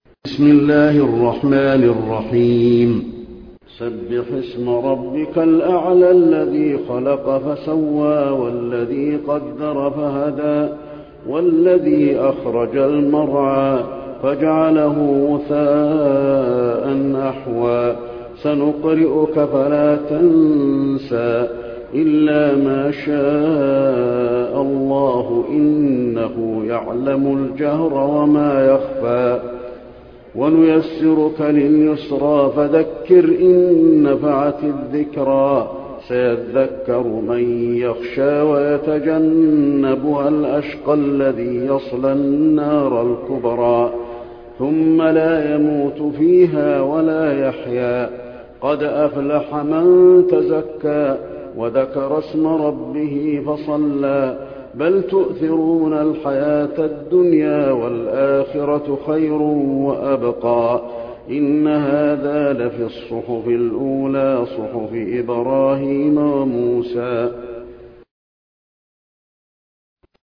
بسم الله الرحمن الرحيم. سبح اسم ربك الأعلى الذي خلق فسوى والذي قدر فهدى والذي أخرج المرعى فجعله غثاء أحوى سنقرئك فلا تنسى إلا ما شاء الله إنه يعلم الجهر وما يخفى ونيسرك لليسرى فذكر إن نفعت الذكرى سيذكر من يخشى ويتجنبها الأشقى الذي يصلى النار الكبرى ثم لا يموت فيها ولا يحيا قد أفلح من تزكى وذكر اسم ربه فصلى بل تؤثرون الحياة الدنيا والآخرة خير وأبقى إن هذا لفي الصحف الأولى صحف إبراهيم وموسى